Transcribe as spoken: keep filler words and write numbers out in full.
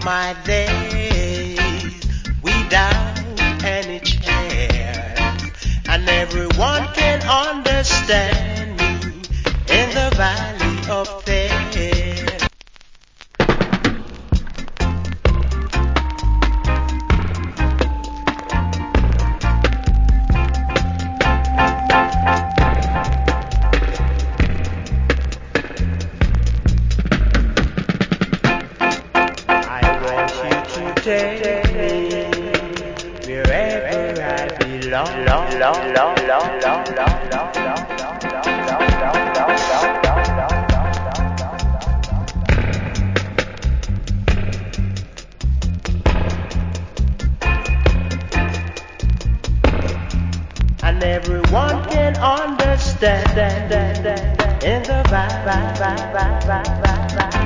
my days without any chance, and everyone can understand me in the valley of pain. Take me wherever I belong. Long, long, long, long, long, long, long, and everyone can understand in the vibe.